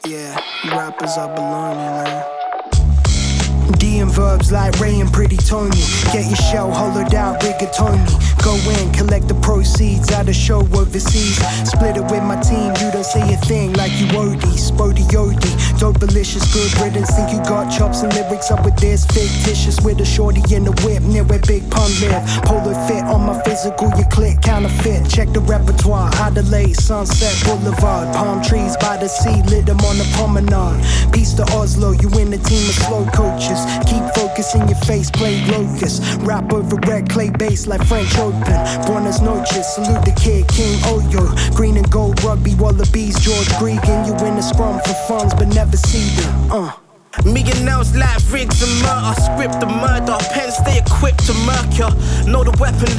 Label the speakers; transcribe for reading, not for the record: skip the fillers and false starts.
Speaker 1: Yeah, rappers are baloney, man. D and verbs like Ray and Pretty Tony. Get your shell hollowed out, rigatoni. Go in, collect the proceeds at a show overseas. Split it with my team, you don't say a thing like you Odie. Spody Odie, dope delicious, good riddance. Think you got chops and lyrics up with this. Fictitious with a shorty in the whip, near where Big Pun live. Polo fit on my physical, you click counterfeit. Check the repertoire, Adelaide, Sunset Boulevard. Palm trees by the sea, lit them on the promenade. Peace to Oslo, you in a team of slow coaches. Keep focus in your face, play locust. Rap over red clay bass like French Open. Buenos noches, salute the kid, King Oyo. Green and gold rugby, wallabies, George Gregan. You in the scrum for funds, but never see them.
Speaker 2: Millionaires like rigs and murder. Script the murder, pens stay equipped to murk ya. Know the weapon